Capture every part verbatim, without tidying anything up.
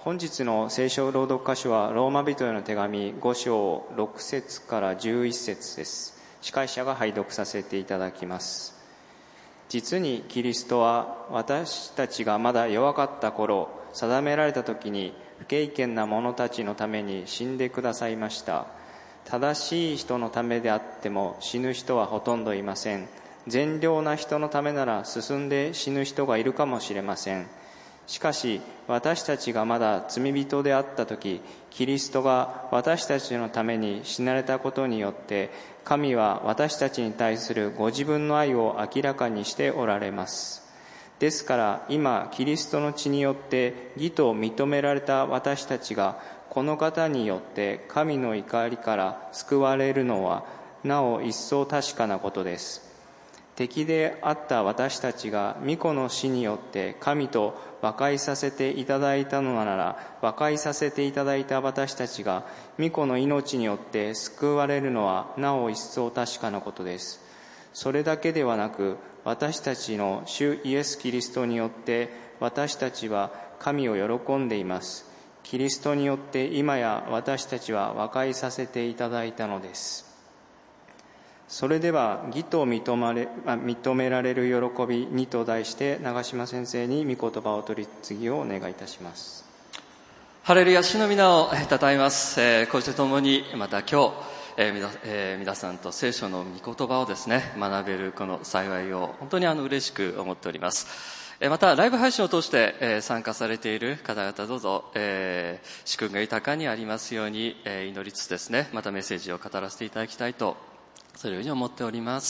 本日の聖書朗読箇所はローマ人への手紙ご章ろく節からじゅういち節です。司会者が拝読させていただきます。実にキリストは私たちがまだ弱かった頃、定められた時に不敬虔な者たちのために死んでくださいました。正しい人のためであっても死ぬ人はほとんどいません。善良な人のためなら進んで死ぬ人がいるかもしれません。しかし私たちがまだ罪人であった時、キリストが私たちのために死なれたことによって、神は私たちに対するご自分の愛を明らかにしておられます。ですから今キリストの血によって義と認められた私たちが、この方によって神の怒りから救われるのはなお一層確かなことです。敵であった私たちが御子の死によって神と和解させていただいたのなら、和解させていただいた私たちが御子の命によって救われるのはなお一層確かなことです。それだけではなく、私たちの主イエス・キリストによって私たちは神を喜んでいます。キリストによって今や私たちは和解させていただいたのです。それでは義と認められ、認められる喜びにと題して、長島先生に御言葉を取り次ぎをお願いいたします。 ハレルヤ、主の皆をたたえます。えー、こうして共にまた今日、えー皆えー、皆さんと聖書の御言葉をですね学べるこの幸いを本当にあの嬉しく思っております。またライブ配信を通して参加されている方々、どうぞ、えー、祝福が豊かにありますように祈りつつですね、またメッセージを語らせていただきたいとそのように思っております。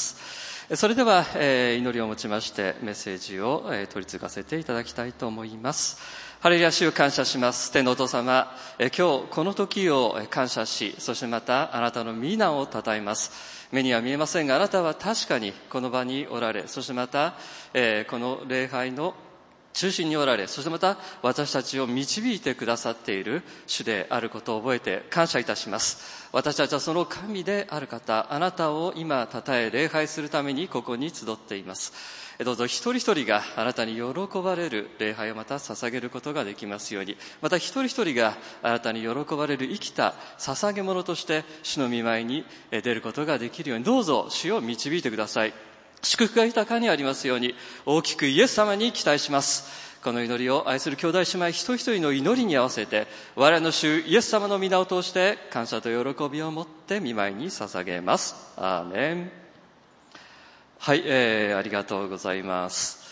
それでは、えー、祈りをもちましてメッセージを、えー、取り継がせていただきたいと思います。ハレルヤ、主を感謝します。天のお父様、えー、今日この時を感謝し、そしてまたあなたの皆をたたえます。目には見えませんが、あなたは確かにこの場におられ、そしてまた、えー、この礼拝の中心におられ、そしてまた私たちを導いてくださっている主であることを覚えて感謝いたします。私たちはその神である方、あなたを今たたえ礼拝するためにここに集っています。どうぞ一人一人があなたに喜ばれる礼拝をまた捧げることができますように、また一人一人があなたに喜ばれる生きた捧げ物として主の御前に出ることができるように、どうぞ主を導いてください。祝福が豊かにありますように、大きくイエス様に期待します。この祈りを愛する兄弟姉妹一人一人の祈りに合わせて、我らの主イエス様の皆を通して感謝と喜びを持って御前に捧げます。アーメン。はい、えー、ありがとうございます。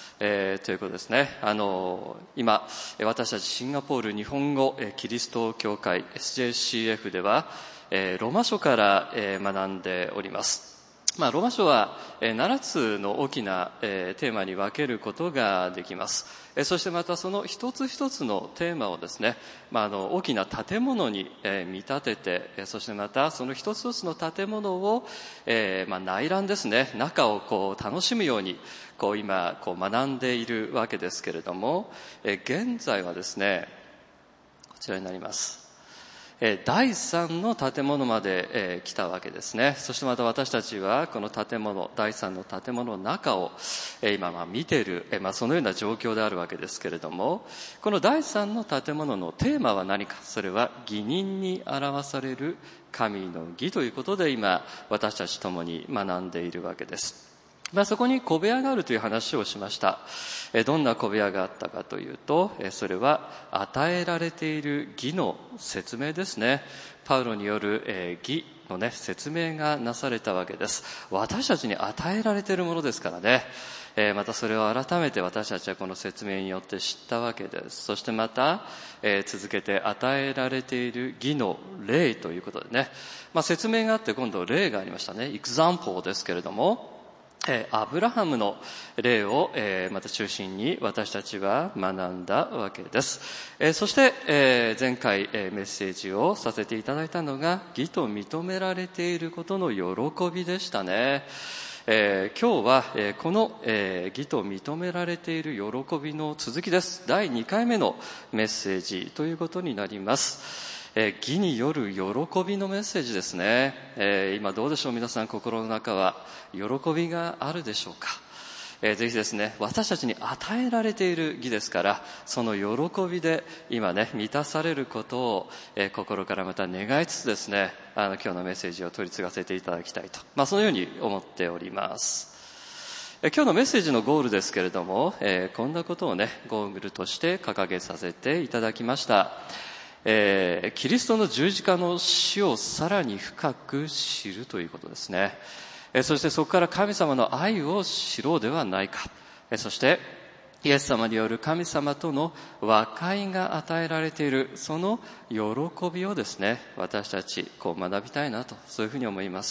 えー、ということですね。あの今私たちシンガポール日本語キリスト教会 エスジェーシーエフ では、えー、ローマ書から、えー、学んでおります。まあ、ローマ書はななつの大きなテーマに分けることができます。そしてまたその一つ一つのテーマをですね、まあ、あの大きな建物に見立てて、そしてまたその一つ一つの建物を、えーまあ、内覧ですね、中をこう楽しむようにこう今こう学んでいるわけですけれども、現在はですねこちらになります。だいさんの建物まで来たわけですね。そしてまた私たちはこの建物、だいさんの建物の中を今まあ見ている、まあ、そのような状況であるわけですけれども、このだいさんの建物のテーマは何か、それは義人に表される神の義ということで今私たち共に学んでいるわけです。まあ、そこに小部屋があるという話をしました。どんな小部屋があったかというと、それは与えられている義の説明ですね。パウロによる義のね説明がなされたわけです。私たちに与えられているものですからね。またそれを改めて私たちはこの説明によって知ったわけです。そしてまた続けて与えられている義の例ということでね、まあ、説明があって今度例がありましたね。エグザンポーですけれども、アブラハムの例をまた中心に私たちは学んだわけです。そして前回メッセージをさせていただいたのが義と認められていることの喜びでしたね。今日はこの義と認められている喜びの続きです。だいにかいめのメッセージということになります。義による喜びのメッセージですね。今どうでしょう、皆さん心の中は喜びがあるでしょうか。 えー、ぜひですね、私たちに与えられている義ですから、その喜びで今ね、満たされることを、えー、心からまた願いつつですね、あの今日のメッセージを取り継がせていただきたいと、まあそのように思っております。えー、今日のメッセージのゴールですけれども、えー、こんなことをね、ゴールとして掲げさせていただきました。えー、キリストの十字架の死をさらに深く知るということですね。そしてそこから神様の愛を知ろうではないか。そしてイエス様による神様との和解が与えられている、その喜びをですね、私たちこう学びたいなと、そういうふうに思います。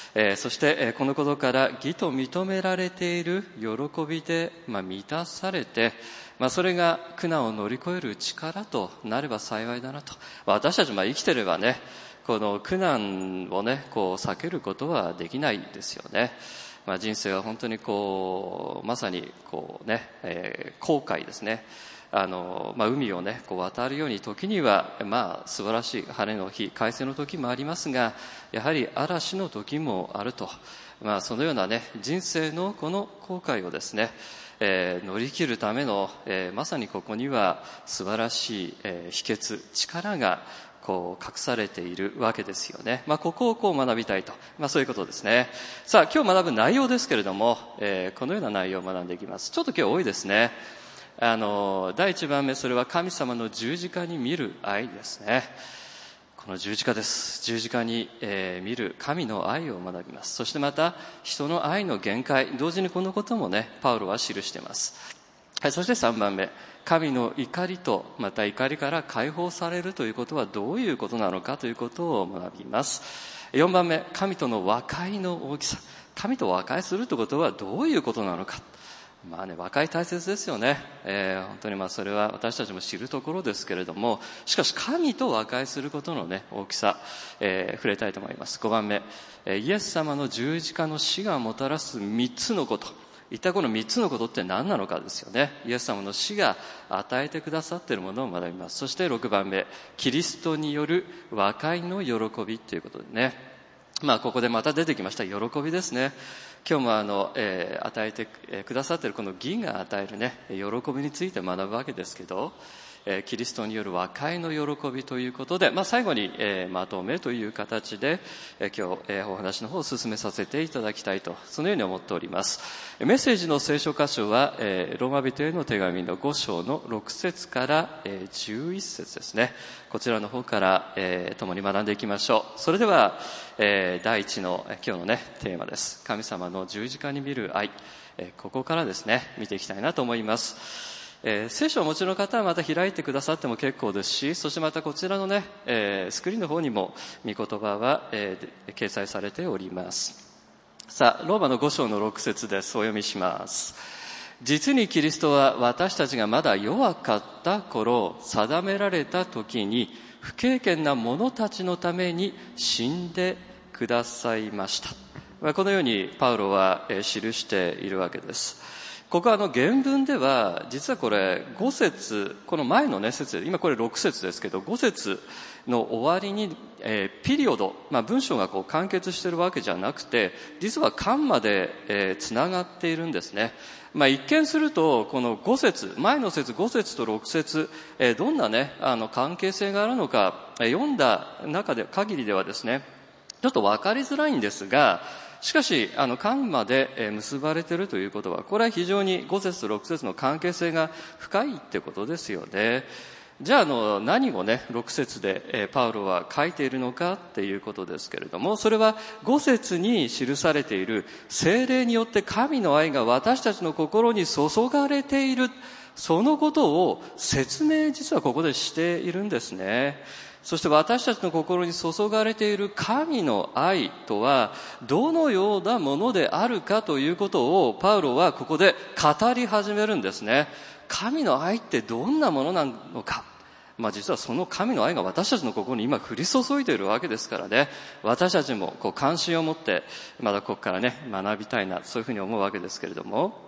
えー、そしてこのことから義と認められている喜びで、まあ、満たされて、まあ、それが苦難を乗り越える力となれば幸いだなと。私たちまあ生きてればね、この苦難をね、こう避けることはできないですよね。まあ、人生は本当にこう、まさにこうね、えー、航海ですね。あの、まあ、海をね、こう渡るように時には、まあ、素晴らしい晴れの日、快晴の時もありますが、やはり嵐の時もあると。まあ、そのようなね、人生のこの航海をですね、えー、乗り切るための、えー、まさにここには素晴らしい、えー、秘訣、力がこう隠されているわけですよね。まあ、ここをこう学びたいと、まあ、そういうことですね。さあ、今日学ぶ内容ですけれども、えー、このような内容を学んでいきます。ちょっと今日多いですね。あの第一番目、それは神様の十字架に見る愛ですね。この十字架です。十字架に、えー、見る神の愛を学びます。そしてまた人の愛の限界、同時にこのこともね、パウロは記しています。はい、そしてさんばんめ、神の怒りとまた怒りから解放されるということはどういうことなのかということを学びます。よんばんめ、神との和解の大きさ。神と和解するということはどういうことなのか。まあね、和解大切ですよね。えー、本当にまあそれは私たちも知るところですけれども、しかし神と和解することのね、大きさ、えー、触れたいと思います。ごばんめ、イエス様の十字架の死がもたらすみっつのこと。一体このみっつのことって何なのかですよね。イエス様の死が与えてくださっているものを学びます。そしてろくばんめ、キリストによる和解の喜びということでね。まあここでまた出てきました喜びですね。今日もあの、えー、与えてくださっているこの義が与えるね、喜びについて学ぶわけですけど、えー、キリストによる和解の喜びということで、まあ最後に、えー、まとめという形で、えー、今日、えー、お話の方を進めさせていただきたいと、そのように思っております。メッセージの聖書箇所は、えー、ローマ人への手紙のご章のろく節から、えー、じゅういち節ですね。こちらの方から、えー、共に学んでいきましょう。それでは、えー、第一の今日のねテーマです。神様の十字架に見る愛、えー、ここからですね見ていきたいなと思います。えー、聖書をお持ちの方はまた開いてくださっても結構ですし、そしてまたこちらのね、えー、スクリーンの方にも御言葉は、えー、掲載されております。さあ、ローマのご章のろく節です。お読みします。実にキリストは私たちがまだ弱かった頃、定められた時に不経験な者たちのために死んでくださいました。このようにパウロは記しているわけです。ここはあの原文では実はこれご節、この前のね節で、今これろく節ですけど、ご節の終わりに、えー、ピリオド、まあ、文章がこう完結しているわけじゃなくて、実は間まで、えー、つながっているんですね。まあ、一見するとこのご節、前の節ご節とろく節、えー、どんなねあの関係性があるのか、えー、読んだ中で限りではですねちょっと分かりづらいんですが、しかしあの間まで結ばれているということは、これは非常にご節とろく節の関係性が深いってことですよね。じゃあ、あの何をねろく節で、えー、パウロは書いているのかっていうことですけれども、それはご節に記されている聖霊によって神の愛が私たちの心に注がれている、そのことを説明実はここでしているんですね。そして私たちの心に注がれている神の愛とはどのようなものであるかということをパウロはここで語り始めるんですね。神の愛ってどんなものなのか。まあ実はその神の愛が私たちの心に今降り注いでいるわけですからね。私たちもこう関心を持ってまだここからね学びたいな、そういうふうに思うわけですけれども。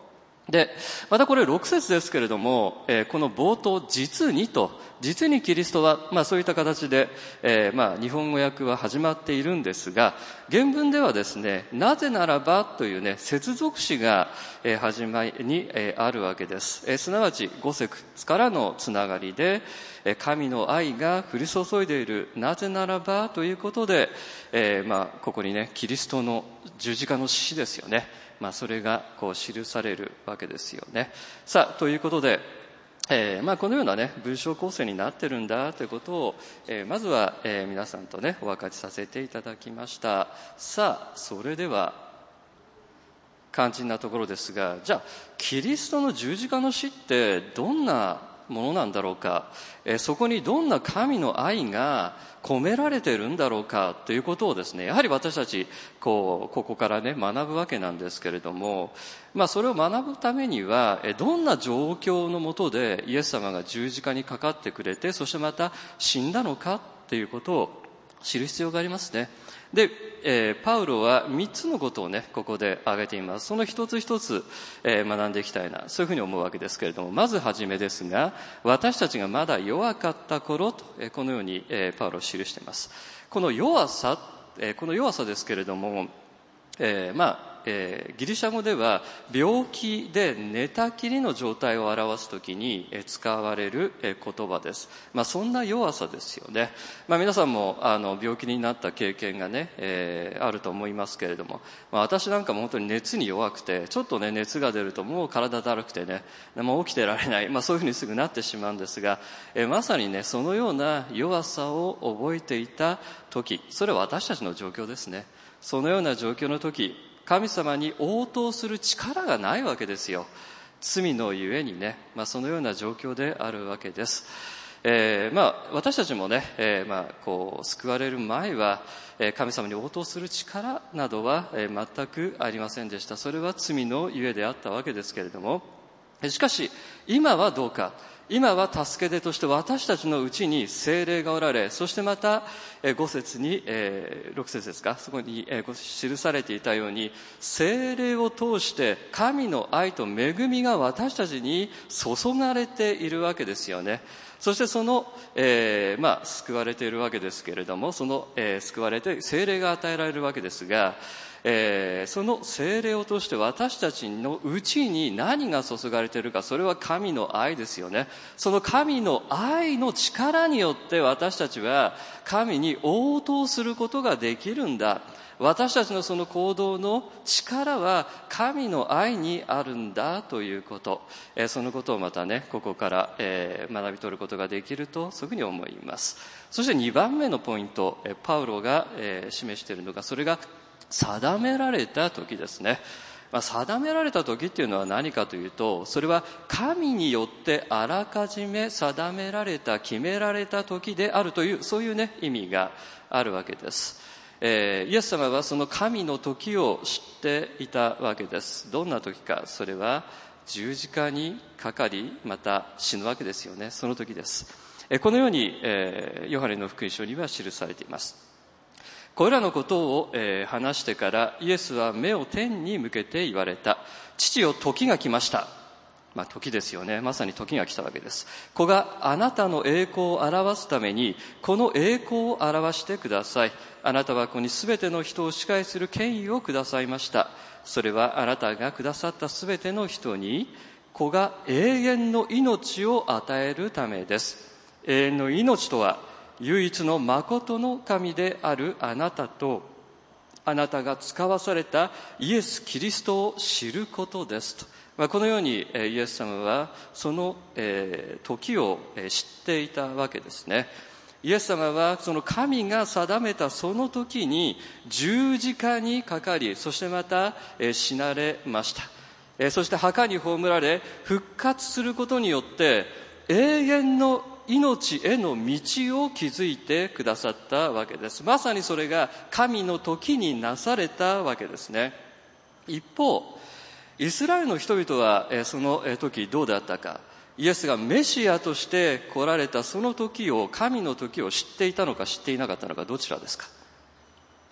で、またこれろく節ですけれども、えー、この冒頭、実にと、実にキリストは、まあそういった形で、えー、まあ日本語訳は始まっているんですが、原文ではですね、なぜならばというね、接続詞が、えー、始まりに、えー、あるわけです。えー、すなわちご節からのつながりで、えー、神の愛が降り注いでいる、なぜならばということで、えー、まあここにね、キリストの十字架の死ですよね。まあ、それがこう記されるわけですよね。さあ、ということで、えー、まあこのようなね、文章構成になってるんだということを、えー、まずは、えー、皆さんとね、お分かちさせていただきました。さあ、それでは、肝心なところですが、じゃあ、キリストの十字架の死ってどんなものなんだろうか、えー、そこにどんな神の愛が込められているんだろうかということをですね、やはり私たちこうここからね学ぶわけなんですけれども、まあそれを学ぶためにはどんな状況のもとでイエス様が十字架にかかってくれて、そしてまた死んだのかということを知る必要がありますね。で、えー、パウロは三つのことをねここで挙げています。その一つ一つ、えー、学んでいきたいな、そういうふうに思うわけですけれども、まずはじめですが、私たちがまだ弱かった頃と、えー、このように、えー、パウロは記しています。この弱さ、えー、この弱さですけれども、えー、まあえー、ギリシャ語では病気で寝たきりの状態を表すときに、えー、使われる、えー、言葉です。まあそんな弱さですよね。まあ皆さんもあの病気になった経験がね、えー、あると思いますけれども、まあ、私なんかも本当に熱に弱くて、ちょっとね熱が出るともう体だるくてね、もう起きてられない、まあそういうふうにすぐなってしまうんですが、えー、まさにねそのような弱さを覚えていた時、それは私たちの状況ですね。そのような状況の時、神様に応答する力がないわけですよ。罪のゆえにね、まあ、そのような状況であるわけです。えー、まあ私たちもね、えー、まあこう救われる前は、えー、神様に応答する力などは、えー、全くありませんでした。それは罪のゆえであったわけですけれども、しかし今はどうか。今は助け手として私たちのうちに聖霊がおられ、そしてまたご節に、えー、ろく節ですか、そこに、えー、記されていたように、聖霊を通して神の愛と恵みが私たちに注がれているわけですよね。そしてその、えー、まあ救われているわけですけれども、その、えー、救われて聖霊が与えられるわけですが、えー、その聖霊を通して私たちのうちに何が注がれているか、それは神の愛ですよね。その神の愛の力によって私たちは神に応答することができるんだ。私たちのその行動の力は神の愛にあるんだということ、えー、そのことをまたねここから、えー、学び取ることができると、そういうふうに思います。そしてにばんめのポイント、えー、パウロが、えー、示しているのが、それが定められた時ですね。まあ、定められた時っていうのは何かというと、それは神によってあらかじめ定められた、決められた時であるという、そういうね意味があるわけです。えー、イエス様はその神の時を知っていたわけです。どんな時か、それは十字架にかかり、また死ぬわけですよね。その時です。えー、このように、えー、ヨハネの福音書には記されています。これらのことを、えー、話してからイエスは目を天に向けて言われた。父よ、時が来ました。まあ時ですよね。まさに時が来たわけです。子があなたの栄光を表すためにこの栄光を表してください。あなたは子にすべての人を支配する権威をくださいました。それはあなたがくださったすべての人に子が永遠の命を与えるためです。永遠の命とは唯一の誠の神であるあなたと、あなたが使わされたイエス・キリストを知ることですと。まあ、このようにイエス様はその、えー、時を知っていたわけですね。イエス様はその神が定めたその時に十字架にかかり、そしてまた、えー、死なれました。えー、そして墓に葬られ復活することによって永遠の命への道を築いてくださったわけです。まさにそれが神の時になされたわけですね。一方、イスラエルの人々はその時どうだったか。イエスがメシアとして来られたその時を、神の時を知っていたのか知っていなかったのか、どちらですか。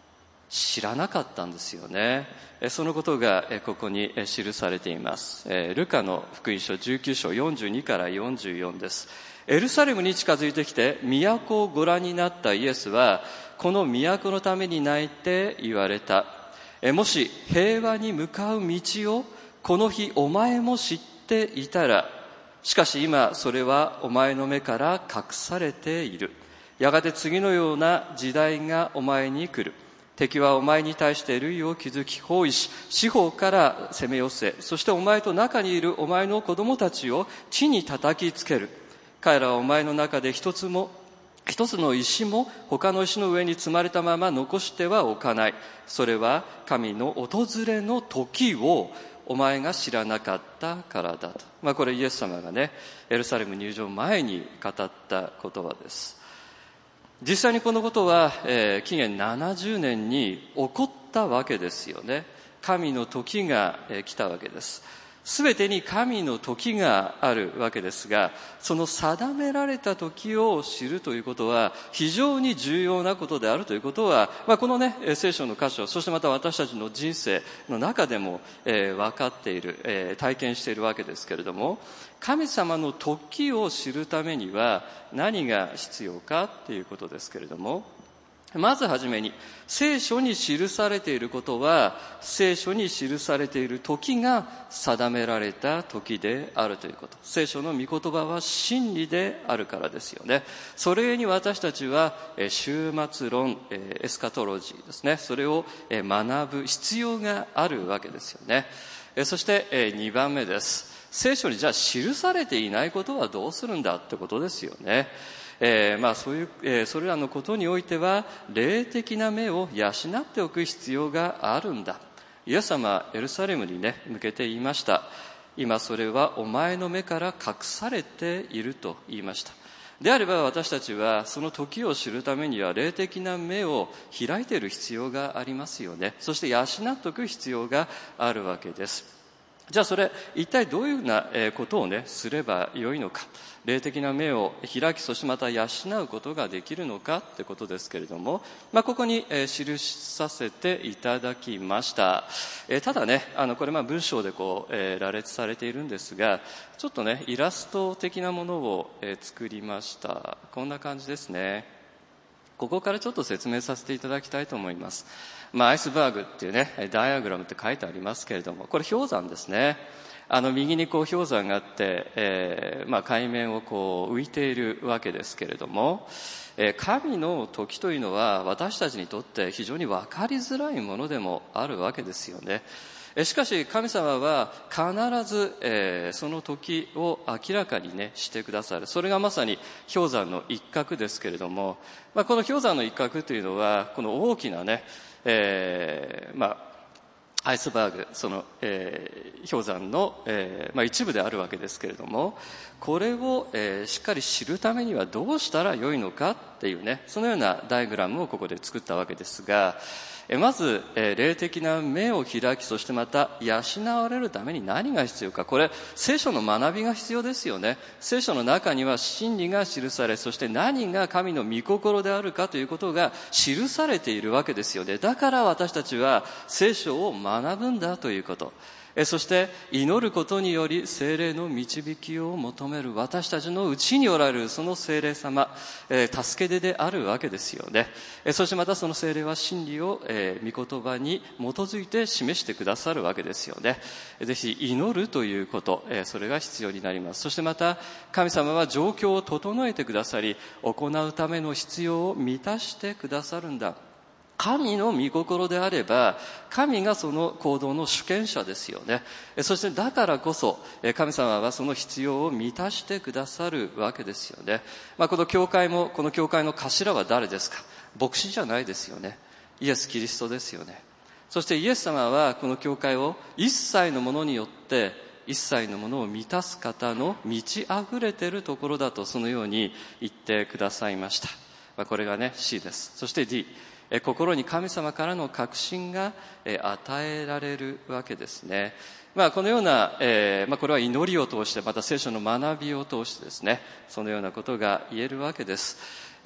知らなかったんですよね。そのことがここに記されています。ルカの福音書じゅうきゅう章よんじゅうにからよんじゅうよんです。エルサレムに近づいてきて都をご覧になったイエスは、この都のために泣いて言われた。もし平和に向かう道をこの日お前も知っていたら、しかし今それはお前の目から隠されている。やがて次のような時代がお前に来る。敵はお前に対して類を築き包囲し、四方から攻め寄せ、そしてお前と中にいるお前の子供たちを地に叩きつける。彼らはお前の中で一つも一つの石も他の石の上に積まれたまま残してはおかない。それは神の訪れの時をお前が知らなかったからだと。まあこれイエス様がね、エルサレム入場前に語った言葉です。実際にこのことは、えー、紀元ななじゅうねんに起こったわけですよね。神の時が、えー、来たわけです。すべてに神の時があるわけですが、その定められた時を知るということは非常に重要なことであるということは、まあ、このね、聖書の箇所、そしてまた私たちの人生の中でも、えー、分かっている、えー、体験しているわけですけれども、神様の時を知るためには何が必要かということですけれども、まずはじめに、聖書に記されていることは、聖書に記されている時が定められた時であるということ。聖書の御言葉は真理であるからですよね。それゆえに私たちは、終末論、エスカトロジーですね。それを学ぶ必要があるわけですよね。そしてにばんめです。聖書にじゃあ記されていないことはどうするんだってことですよね。えー、まあそういう、えー、それらのことにおいては霊的な目を養っておく必要があるんだ。イエス様はエルサレムにね向けて言いました。今それはお前の目から隠されていると言いました。であれば私たちはその時を知るためには霊的な目を開いている必要がありますよね。そして養っておく必要があるわけです。じゃあそれ一体どういうふうなことをねすればよいのか、霊的な目を開き、そしてまた養うことができるのかってことですけれども、まあ、ここに記させていただきました。ただね、あのこれまあ文章でこう羅列されているんですが、ちょっとねイラスト的なものを作りました。こんな感じですね。ここからちょっと説明させていただきたいと思います。まあ、アイスバーグっていうねダイアグラムって書いてありますけれども、これ氷山ですね。あの右にこう氷山があって、えーまあ、海面をこう浮いているわけですけれども、えー、神の時というのは私たちにとって非常に分かりづらいものでもあるわけですよね。しかし神様は必ず、えー、その時を明らかにねしてくださる。それがまさに氷山の一角ですけれども、まあ、この氷山の一角というのはこの大きなね、えー、まあアイスバーグ、その、えー、氷山の、えーまあ、一部であるわけですけれども、これを、えー、しっかり知るためにはどうしたらよいのかっていうね、そのようなダイアグラムをここで作ったわけですが、まず、えー、霊的な目を開き、そしてまた養われるために何が必要か。これ聖書の学びが必要ですよね。聖書の中には真理が記され、そして何が神の御心であるかということが記されているわけですよね。だから私たちは聖書を学ぶんだということ。そして祈ることにより聖霊の導きを求める私たちのうちにおられるその聖霊様、助け手であるわけですよね。そしてまたその聖霊は真理を御言葉に基づいて示してくださるわけですよね。ぜひ祈るということ、それが必要になります。そしてまた神様は状況を整えてくださり、行うための必要を満たしてくださるんだ。神の御心であれば、神がその行動の主権者ですよね。そしてだからこそ、神様はその必要を満たしてくださるわけですよね。まあ、この教会も、この教会の頭は誰ですか？牧師じゃないですよね。イエス・キリストですよね。そしてイエス様はこの教会を一切のものによって、一切のものを満たす方の満ち溢れているところだと、そのように言ってくださいました。まあ、これがね、C です。そして D。心に神様からの確信が与えられるわけですね。まあ、このような、えーまあ、これは祈りを通して、また聖書の学びを通してですね、そのようなことが言えるわけです。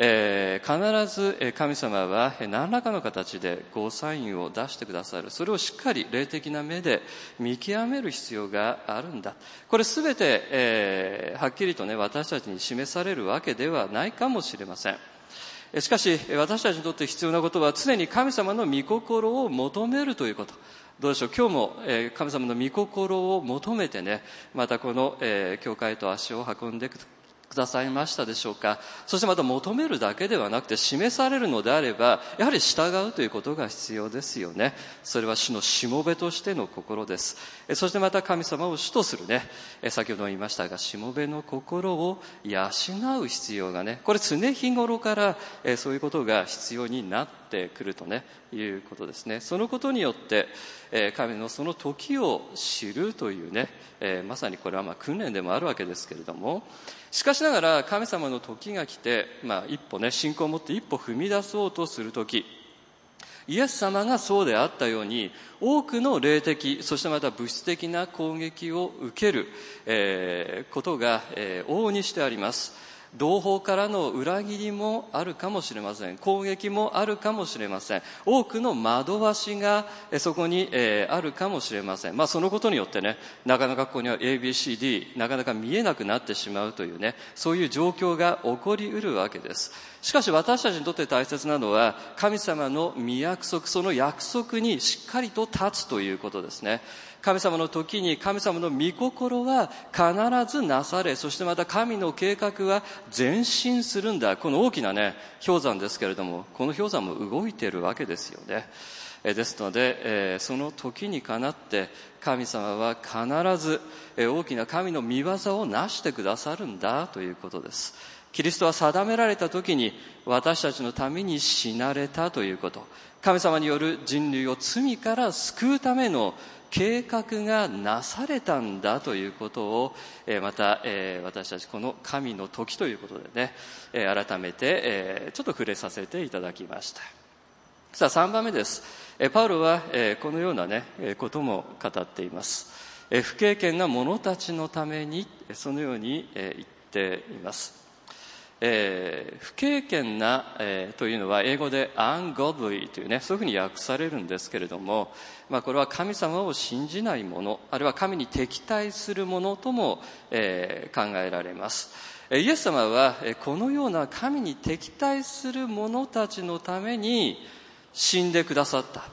えー、必ず神様は何らかの形でゴーサインを出してくださる。それをしっかり霊的な目で見極める必要があるんだ。これすべて、えー、はっきりとね、私たちに示されるわけではないかもしれません。しかし私たちにとって必要なことは、常に神様の御心を求めるということ。どうでしょう、今日も神様の御心を求めてね、またこの教会と足を運んでくださいましたでしょうか。そしてまた求めるだけではなくて、示されるのであればやはり従うということが必要ですよね。それは主のしもべとしての心です。そしてまた神様を主とするね、先ほども言いましたが、しもべの心を養う必要がね、これ常日頃からそういうことが必要になってくるとね、いうことですね。そのことによって神のその時を知るというね、まさにこれはまあ訓練でもあるわけですけれども、しかしながら神様の時が来て、まあ、一歩ね、信仰を持って一歩踏み出そうとする時、イエス様がそうであったように、多くの霊的、そしてまた物質的な攻撃を受ける、えー、ことが、えー、往々にしてあります。同胞からの裏切りもあるかもしれません。攻撃もあるかもしれません。多くの惑わしがそこにあるかもしれません。まあそのことによってね、なかなかここには エービーシーディー なかなか見えなくなってしまうというね、そういう状況が起こりうるわけです。しかし私たちにとって大切なのは、神様の御約束、その約束にしっかりと立つということですね。神様の時に神様の御心は必ずなされ、そしてまた神の計画は前進するんだ。この大きなね、氷山ですけれども、この氷山も動いているわけですよね。えですので、えー、その時にかなって神様は必ず、えー、大きな神の御業をなしてくださるんだということです。キリストは定められた時に私たちのために死なれたということ。神様による人類を罪から救うための計画がなされたんだということを、えー、また、えー、私たちこの神の時ということでね、えー、改めて、えー、ちょっと触れさせていただきました。さあさんばんめです。えー、パウロは、えー、このようなね、えー、ことも語っています。えー、不経験な者たちのためにそのように、えー、言っています。えー、不経験な、えー、というのは英語で ungodly というね、そういうふうに訳されるんですけれども、まあ、これは神様を信じない者、あるいは神に敵対する者とも、えー、考えられます。イエス様はこのような神に敵対する者たちのために死んでくださった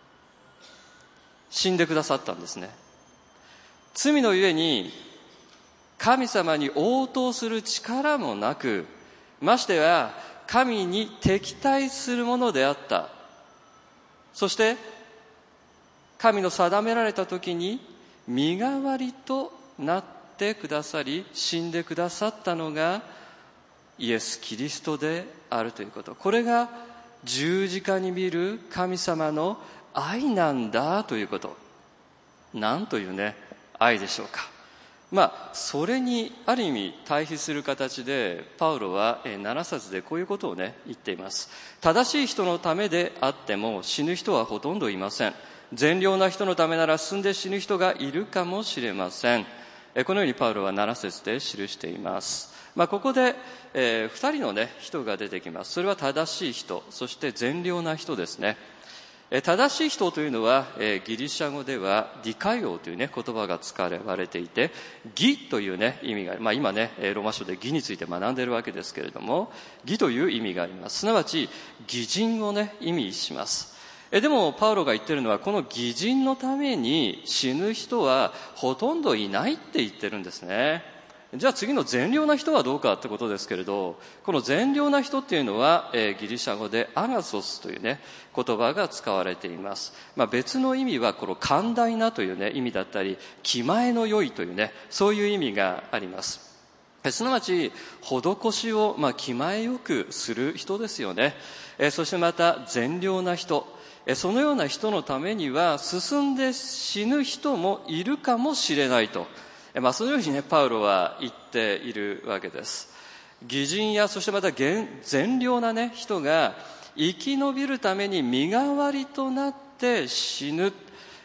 死んでくださったんですね。罪のゆえに神様に応答する力もなく、ましてや神に敵対するものであった。そして神の定められた時に身代わりとなってくださり、死んでくださったのがイエス・キリストであるということ。これが十字架に見る神様の愛なんだということ。なんというね、愛でしょうか。まあ、それにある意味対比する形でパウロはなな節でこういうことをね言っています。正しい人のためであっても死ぬ人はほとんどいません。善良な人のためなら進んで死ぬ人がいるかもしれません。このようにパウロはなな節で記しています。まあ、ここで、えー、ふたりのね人が出てきます。それは正しい人、そして善良な人ですね。正しい人というのはギリシャ語ではディカイオというね言葉が使われていて、義というね意味がある。まあ今ねローマ書で義について学んでいるわけですけれども、義という意味があります。すなわち義人をね意味します。でもパウロが言っているのは、この義人のために死ぬ人はほとんどいないって言ってるんですね。じゃあ次の善良な人はどうかってことですけれど、この善良な人っていうのは、えー、ギリシャ語でアガソスというね言葉が使われています。まあ、別の意味はこの寛大なというね意味だったり、気前の良いというねそういう意味があります。すなわち施しを、まあ、気前よくする人ですよね。えー、そしてまた善良な人、えー、そのような人のためには進んで死ぬ人もいるかもしれないと、まあ、そのようにねパウロは言っているわけです。義人やそしてまた善良なね人が生き延びるために身代わりとなって死ぬ、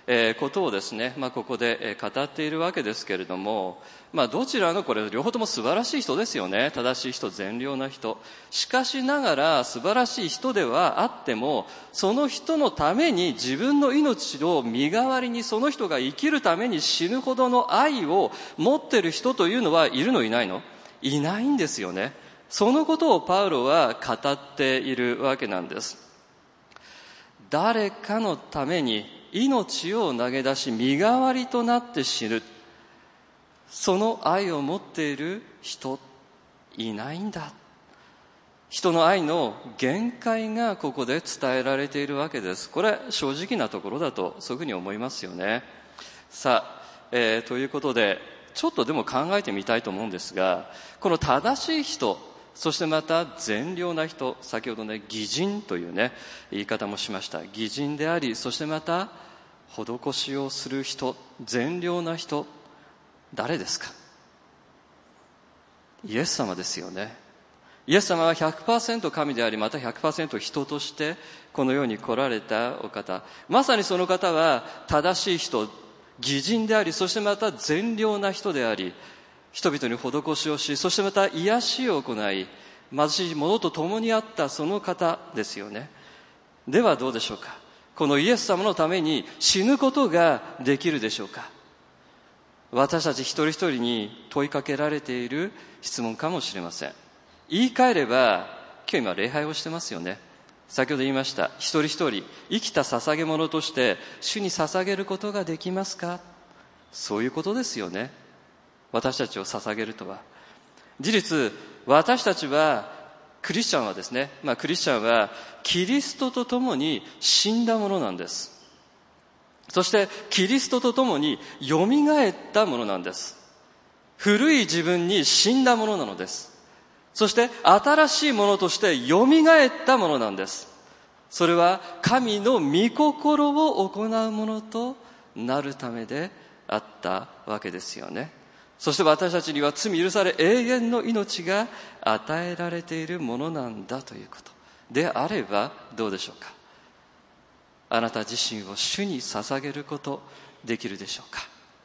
えー、ことをですね、まあ、ここで語っているわけですけれども、まあ、どちらのこれ両方とも素晴らしい人ですよね。正しい人、善良な人。しかしながら素晴らしい人ではあっても、その人のために自分の命を身代わりにその人が生きるために死ぬほどの愛を持っている人というのはいるのいないの？いないんですよね。そのことをパウロは語っているわけなんです。誰かのために命を投げ出し身代わりとなって死ぬ、その愛を持っている人いないんだ。人の愛の限界がここで伝えられているわけです。これ正直なところだとそういうふうに思いますよね。さあ、えー、ということでちょっとでも考えてみたいと思うんですが、この正しい人、そしてまた善良な人、先ほどね義人というね言い方もしました。義人であり、そしてまた施しをする人、善良な人、誰ですか？イエス様ですよね。イエス様は ひゃくパーセント 神であり、また ひゃくパーセント 人としてこの世に来られたお方。まさにその方は正しい人、義人であり、そしてまた善良な人であり、人々に施しをし、そしてまた癒しを行い、貧しい者と共にあったその方ですよね。ではどうでしょうか。このイエス様のために死ぬことができるでしょうか。私たち一人一人に問いかけられている質問かもしれません。言い換えれば、今日今礼拝をしてますよね。先ほど言いました。一人一人生きた捧げ物として主に捧げることができますか？そういうことですよね。私たちを捧げるとは。事実、私たちは、クリスチャンはですね、まあクリスチャンはキリストと共に死んだものなんです。そしてキリストと共によみがえったものなんです。古い自分に死んだものなのです。そして新しいものとしてよみがえったものなんです。それは神の御心を行うものとなるためであったわけですよね。そして私たちには罪許され永遠の命が与えられているものなんだということであればどうでしょうか。あなた自身を主に捧げることできるでしょうか。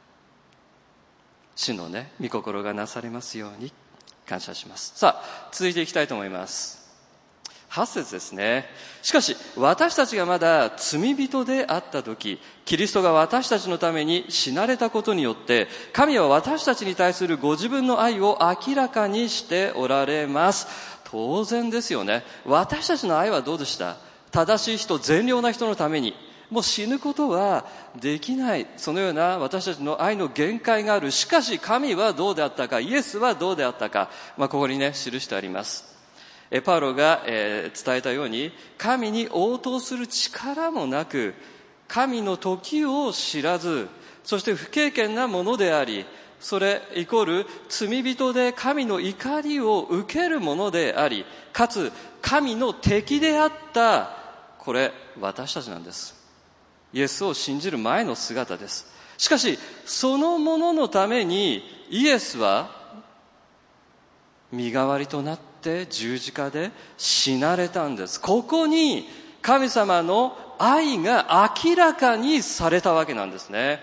主のね、御心がなされますように感謝します。さあ、続いていきたいと思います。はち節ですね。しかし私たちがまだ罪人であった時、キリストが私たちのために死なれたことによって神は私たちに対するご自分の愛を明らかにしておられます。当然ですよね。私たちの愛はどうでした？正しい人、善良な人のためにもう死ぬことはできない、そのような私たちの愛の限界がある。しかし神はどうであったか、イエスはどうであったか、まあ、ここにね記してあります。えパウロが、えー、伝えたように、神に応答する力もなく、神の時を知らず、そして不経験なものであり、それイコール罪人で神の怒りを受けるものであり、かつ神の敵であった、これ私たちなんです。イエスを信じる前の姿です。しかしそのもののためにイエスは身代わりとなって十字架で死なれたんです。ここに神様の愛が明らかにされたわけなんですね。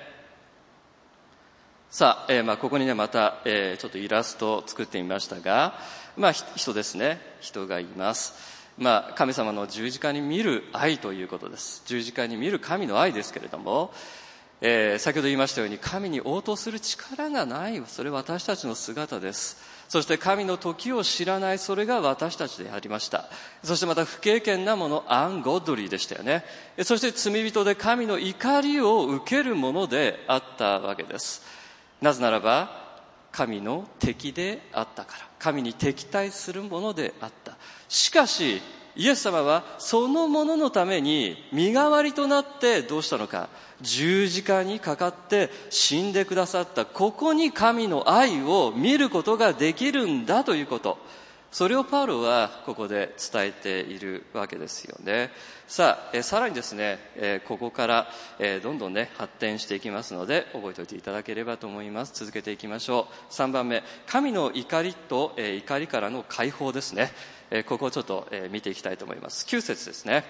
さあ、えー、まあここにねまた、えー、ちょっとイラストを作ってみましたが、まあ人ですね。人がいます。まあ神様の十字架に見る愛ということです。十字架に見る神の愛ですけれども、えー、先ほど言いましたように神に応答する力がない、それは私たちの姿です。そして神の時を知らない、それが私たちでありました。そしてまた不経験なもの、アンゴッドリーでしたよね。そして罪人で神の怒りを受けるものであったわけです。なぜならば神の敵であったから、神に敵対するものであった。しかしイエス様はそのもののために身代わりとなってどうしたのか、十字架にかかって死んでくださった。ここに神の愛を見ることができるんだということ、それをパウロはここで伝えているわけですよね。さあ、えさらにですね、えここから、えどんどんね発展していきますので覚えておいていただければと思います。続けていきましょう。さんばんめ、神の怒りと、え怒りからの解放ですね。えここをちょっと、え見ていきたいと思います。きゅう節ですね。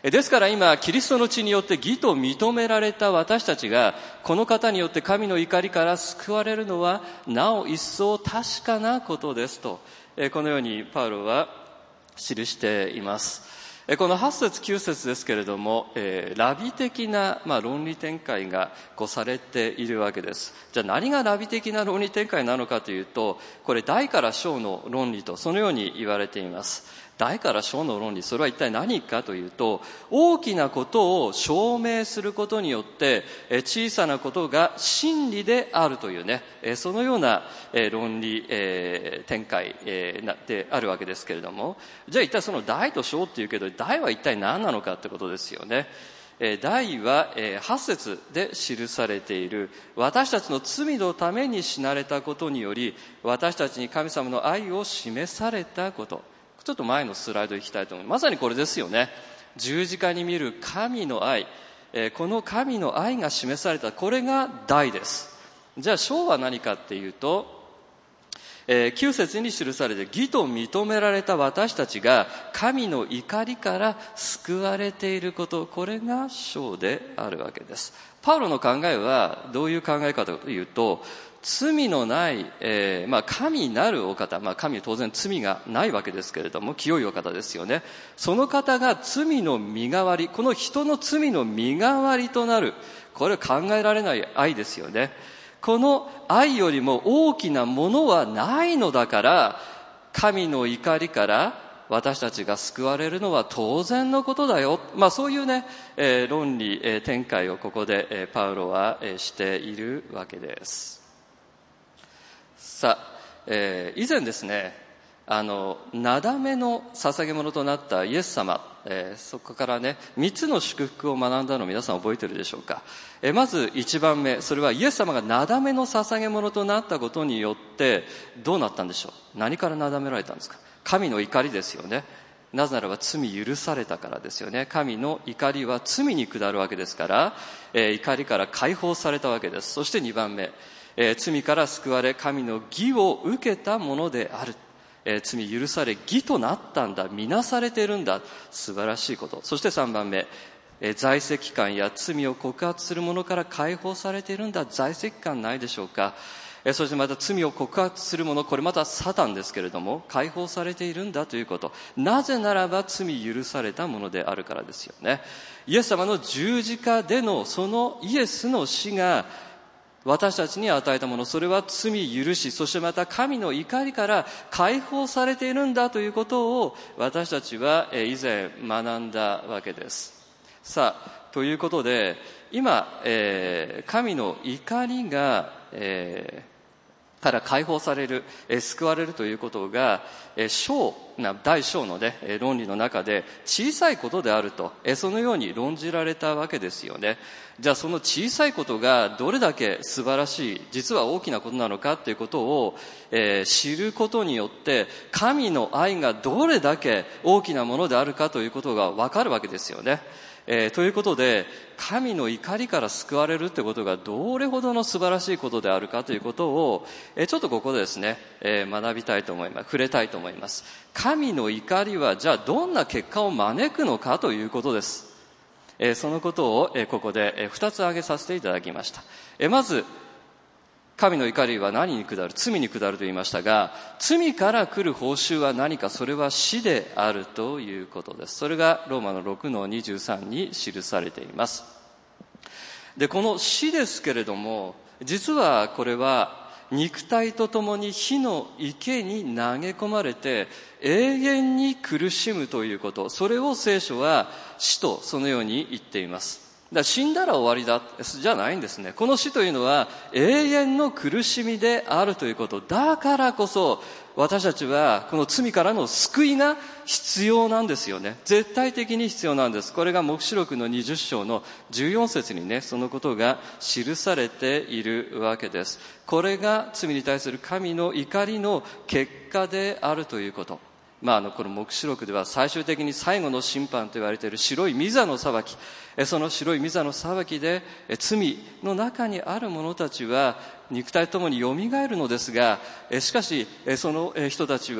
ですから今、キリストの血によって義と認められた私たちが、この方によって神の怒りから救われるのは、なお一層確かなことですと、このようにパウロは記しています。このはち節きゅう節ですけれども、えー、ラビ的な、まあ、論理展開がこうされているわけです。じゃあ何がラビ的な論理展開なのかというと、これ大から小の論理とそのように言われています。大から小の論理、それは一体何かというと、大きなことを証明することによって小さなことが真理であるというね、そのような論理展開であるわけですけれども、じゃあ一体その大と小っていうけど、大は一体何なのかってことですよね。大ははち節で記されている、私たちの罪のために死なれたことにより私たちに神様の愛を示されたこと。ちょっと前のスライド行きたいと思います。まさにこれですよね。十字架に見る神の愛、この神の愛が示された、これが大です。じゃあ小は何かっていうと、きゅう節に記されて、義と認められた私たちが神の怒りから救われていること、これが小であるわけです。パウロの考えはどういう考えかというと、罪のない、えーまあ、神なるお方、まあ、神は当然罪がないわけですけれども、清いお方ですよね。その方が罪の身代わり、この人の罪の身代わりとなる、これは考えられない愛ですよね。この愛よりも大きなものはないのだから、神の怒りから私たちが救われるのは当然のことだよ。まあそういうね、えー、論理、えー、展開をここで、えー、パウロは、えー、しているわけです。さあ、えー、以前ですね、あの、なだめの捧げ物となったイエス様、えー、そこからね、三つの祝福を学んだのを皆さん覚えているでしょうか。えー、まず一番目、それはイエス様がなだめの捧げ物となったことによってどうなったんでしょう。何からなだめられたんですか。神の怒りですよね。なぜならば罪許されたからですよね。神の怒りは罪に下るわけですから、えー、怒りから解放されたわけです。そして二番目、えー、罪から救われ神の義を受けたものである、えー、罪許され義となったんだ、見なされているんだ、素晴らしいこと。そして三番目、えー、在籍感や罪を告発する者から解放されているんだ、在籍感ないでしょうか。えー、そしてまた罪を告発する者、これまたサタンですけれども、解放されているんだということ。なぜならば罪許されたものであるからですよね。イエス様の十字架でのそのイエスの死が私たちに与えたもの、それは罪許し、そしてまた神の怒りから解放されているんだということを私たちは以前学んだわけです。さあ、ということで今、えー、神の怒りが、えーから解放される、えー、救われるということが、えー、小な大小の、ね、論理の中で小さいことであると、えー、そのように論じられたわけですよね。じゃあその小さいことがどれだけ素晴らしい、実は大きなことなのかということを、えー、知ることによって神の愛がどれだけ大きなものであるかということがわかるわけですよね。えー、ということで神の怒りから救われるということがどれほどの素晴らしいことであるかということを、えー、ちょっとここでですね、えー、学びたいと思います。触れたいと思います。神の怒りはじゃあどんな結果を招くのかということです。えー、そのことを、えー、ここで、えー、ふたつ挙げさせていただきました。えー、まず神の怒りは何に下る、罪に下ると言いましたが、罪から来る報酬は何か、それは死であるということです。それがローマのろくのにじゅうさんに記されています。で、この死ですけれども、実はこれは肉体とともに火の池に投げ込まれて永遠に苦しむということ、それを聖書は死とそのように言っています。だから死んだら終わりだじゃないんですね。この死というのは永遠の苦しみであるということ。だからこそ私たちはこの罪からの救いが必要なんですよね。絶対的に必要なんです。これが黙示録のにじゅっ章のじゅうよん節にね、そのことが記されているわけです。これが罪に対する神の怒りの結果であるということ。まあ、あのこの黙示録では最終的に最後の審判と言われている白い御座の裁き、その白い御座の裁きで罪の中にある者たちは肉体ともによみがえるのですが、しかしその人たちは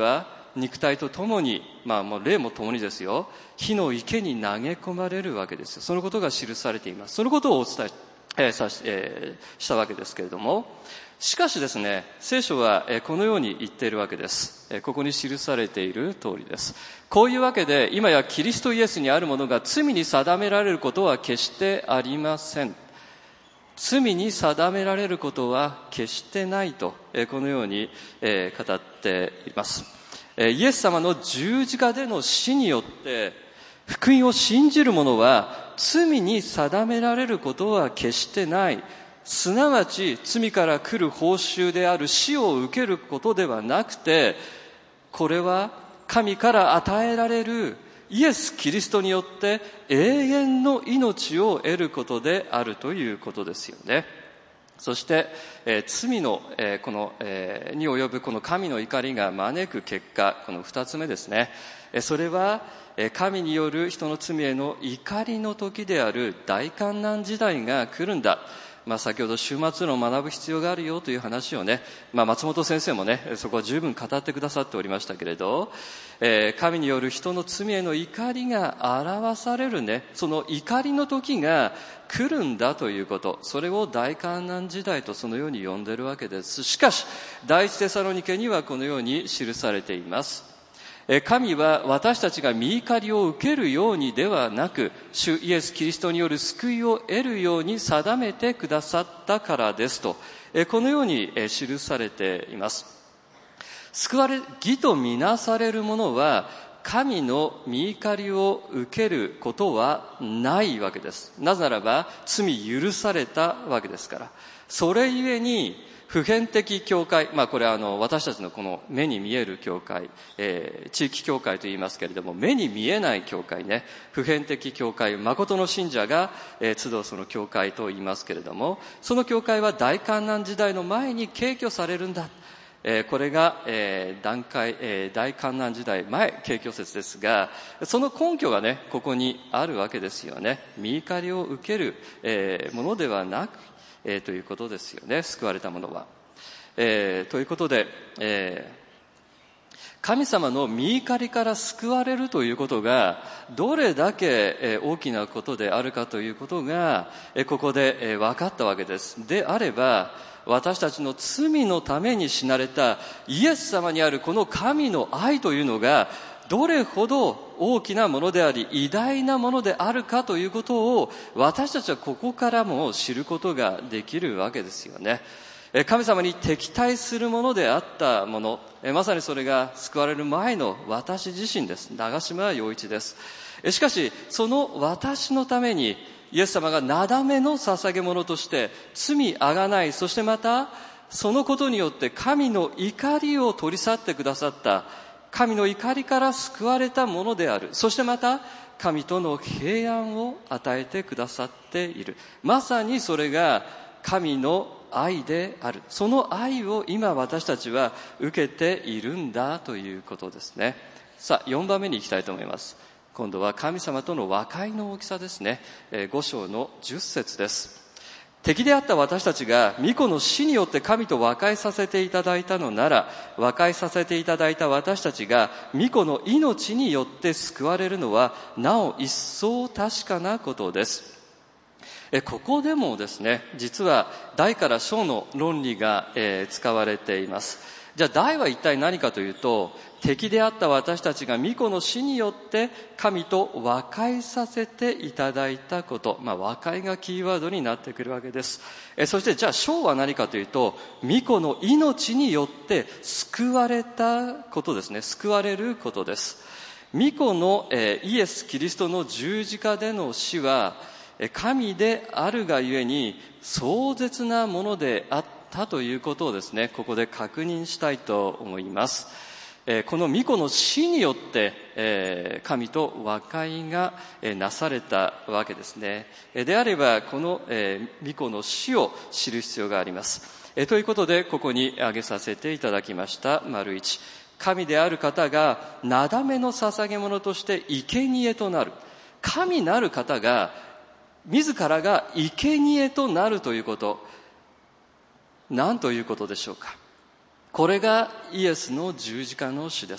肉体とともに、まあもう霊もともにですよ、火の池に投げ込まれるわけですよ。そのことが記されています。そのことをお伝え、えー、さし、えー、したわけですけれども、しかしですね、聖書はこのように言っているわけです。ここに記されている通りです。こういうわけで、今やキリストイエスにあるものが罪に定められることは決してありません。罪に定められることは決してないと、このように語っています。イエス様の十字架での死によって、福音を信じる者は罪に定められることは決してない。すなわち罪から来る報酬である死を受けることではなくて、これは神から与えられるイエス・キリストによって永遠の命を得ることであるということですよね。そして、えー、罪の、えー、この、えー、に及ぶこの神の怒りが招く結果、この二つ目ですね。えー、それは、えー、神による人の罪への怒りの時である大患難時代が来るんだ。まあ、先ほど終末論を学ぶ必要があるよという話をね、まあ、松本先生もね、そこは十分語ってくださっておりましたけれど、えー、神による人の罪への怒りが表されるね、その怒りの時が来るんだということ、それを大患難時代とそのように呼んでいるわけです。しかし、第一テサロニケにはこのように記されています。神は私たちが御怒りを受けるようにではなく、主イエス・キリストによる救いを得るように定めてくださったからですと、このように記されています。救われ、義とみなされる者は、神の御怒りを受けることはないわけです。なぜならば、罪許されたわけですから。それゆえに、普遍的教会、まあこれはあの私たちのこの目に見える教会、えー、地域教会と言いますけれども、目に見えない教会ね、普遍的教会、誠の信者が、えー、集うその教会と言いますけれども、その教会は大患難時代の前に敬虚されるんだ。えー、これが、えー、段階、えー、大患難時代前敬虚説ですが、その根拠がね、ここにあるわけですよね。御怒りを受ける、えー、ものではなく、えー、ということですよね。救われたものは、えー、ということで、えー、神様の御怒りから救われるということがどれだけ、えー、大きなことであるかということが、えー、ここで、えー、分かったわけです。であれば、私たちの罪のために死なれたイエス様にあるこの神の愛というのがどれほど大きなものであり偉大なものであるかということを私たちはここからも知ることができるわけですよね。神様に敵対するものであったもの、まさにそれが救われる前の私自身です。長島洋一です。しかしその私のためにイエス様がなだめの捧げ物として罪あがない、そしてまたそのことによって神の怒りを取り去ってくださった、神の怒りから救われたものである。そしてまた神との平安を与えてくださっている。まさにそれが神の愛である。その愛を今私たちは受けているんだということですね。さあよんばんめに行きたいと思います。今度は神様との和解の大きさですね。ご章のじゅっ節です。敵であった私たちが御子の死によって神と和解させていただいたのなら、和解させていただいた私たちが御子の命によって救われるのはなお一層確かなことです。えここでもですね、実は大から小の論理が、えー、使われています。じゃあ大は一体何かというと、敵であった私たちが御子の死によって神と和解させていただいたこと、まあ、和解がキーワードになってくるわけです。えそしてじゃあ小は何かというと、御子の命によって救われたことですね。救われることです。御子の、えー、イエス・キリストの十字架での死は神であるがゆえに壮絶なものであったということをですね、ここで確認したいと思います。この御子の死によって神と和解がなされたわけですね。であればこの御子の死を知る必要があります。ということでここに挙げさせていただきました丸一、神である方がなだめの捧げ物として生贄となる。神なる方が自らが生贄となるということ、何ということでしょうか。これがイエスの十字架の死です。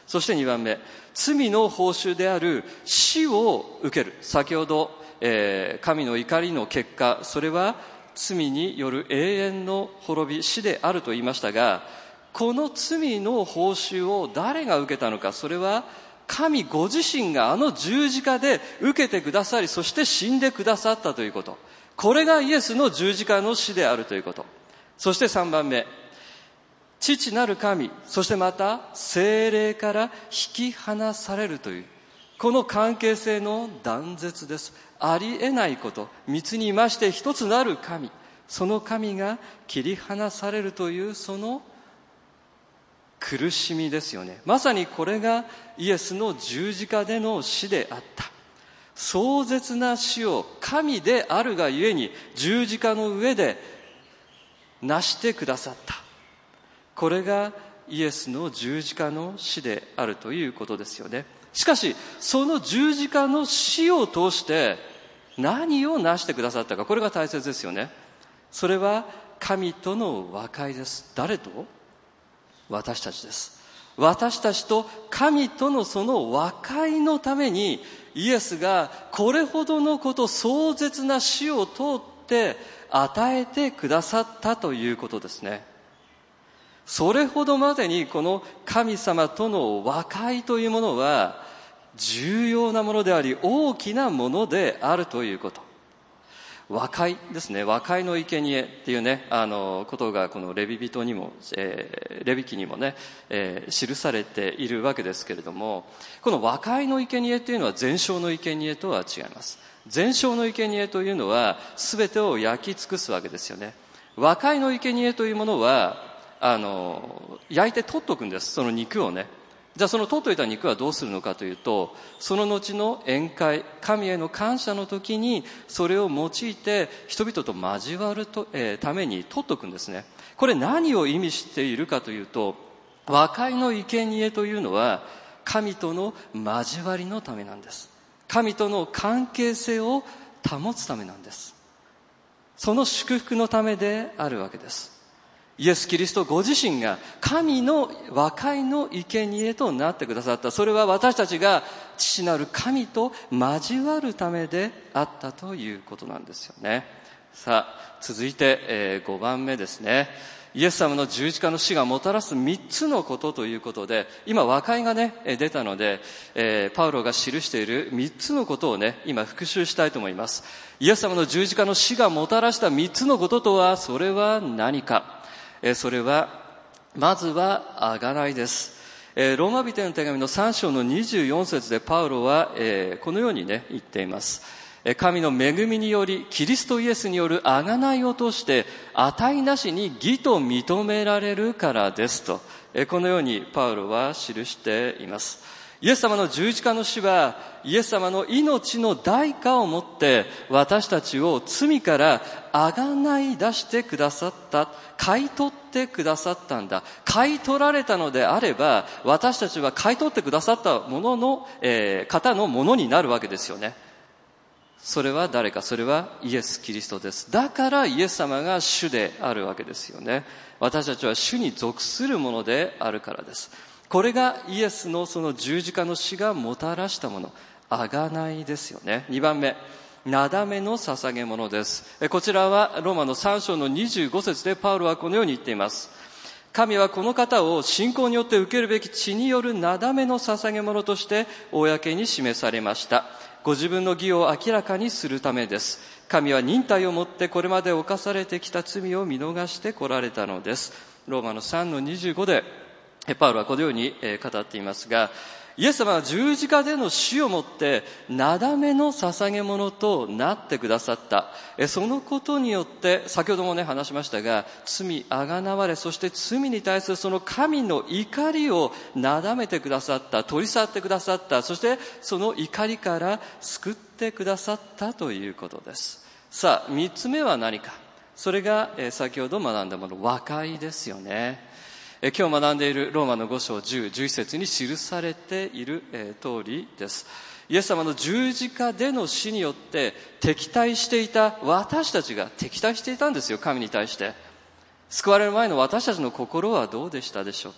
そしてにばんめ、罪の報酬である死を受ける。先ほど、えー、神の怒りの結果、それは罪による永遠の滅び、死であると言いましたが、この罪の報酬を誰が受けたのか、それは神ご自身があの十字架で受けてくださり、そして死んでくださったということ。これがイエスの十字架の死であるということ。そしてさんばんめ、父なる神、そしてまた聖霊から引き離されるという、この関係性の断絶です。ありえないこと、三つにいまして一つなる神、その神が切り離されるというその苦しみですよね。まさにこれがイエスの十字架での死であった。壮絶な死を神であるがゆえに十字架の上で成してくださった。これがイエスの十字架の死であるということですよね。しかしその十字架の死を通して何を成してくださったか、これが大切ですよね。それは神との和解です。誰と？私たちです。私たちと神とのその和解のためにイエスがこれほどのこと、壮絶な死を通って与えてくださったということですね。それほどまでにこの神様との和解というものは重要なものであり、大きなものであるということ。和解ですね。和解の生贄っていうね、あのことがこのレビ人にも、えー、レビ記にもね、えー、記されているわけですけれども、この和解の生贄っていうのは全焼の生贄とは違います。全焼の生贄というのは全てを焼き尽くすわけですよね。和解の生贄というものはあの焼いて取っとくんです、その肉をね。じゃあその取っといた肉はどうするのかというと、その後の宴会、神への感謝の時にそれを用いて人々と交わると、えー、ために取っとくんですね。これ何を意味しているかというと、和解の生贄というのは神との交わりのためなんです。神との関係性を保つためなんです。その祝福のためであるわけです。イエス・キリストご自身が神の和解の生贄となってくださった。それは私たちが父なる神と交わるためであったということなんですよね。さあ、続いて、えー、ごばんめですね。イエス様の十字架の死がもたらす三つのことということで、今和解がね出たので、えー、パウロが記している三つのことをね今復習したいと思います。イエス様の十字架の死がもたらした三つのこととは、それは何か。それはまずは贖いです。ローマ人への手紙のさん章のにじゅうよん節でパウロはこのようにね言っています。神の恵みによりキリストイエスによる贖いを通して値なしに義と認められるからですと、このようにパウロは記しています。イエス様の十字架の死はイエス様の命の代価をもって私たちを罪からあがない出してくださった、買い取ってくださったんだ。買い取られたのであれば私たちは買い取ってくださったものの、えー、方のものになるわけですよね。それは誰か、それはイエス・キリストです。だからイエス様が主であるわけですよね。私たちは主に属するものであるからです。これがイエスのその十字架の死がもたらしたもの、贖いですよね。にばんめ、なだめの捧げ物です。こちらはローマのさん章のにじゅうご節でパウロはこのように言っています。神はこの方を信仰によって受けるべき血によるなだめの捧げ物として公に示されました。ご自分の義を明らかにするためです。神は忍耐をもってこれまで犯されてきた罪を見逃してこられたのです。ローマのさんのにじゅうごでパウロはこのように語っていますが、イエス様は十字架での死をもってなだめの捧げ物となってくださった。そのことによって先ほどもね話しましたが、罪あがなわれ、そして罪に対するその神の怒りをなだめてくださった、取り去ってくださった、そしてその怒りから救ってくださったということです。さあ、三つ目は何か。それが先ほど学んだもの、和解ですよね。今日学んでいるローマのご章じゅう、じゅういち節に記されている通りです。イエス様の十字架での死によって敵対していた私たちが敵対していたんですよ、神に対して。救われる前の私たちの心はどうでしたでしょうか。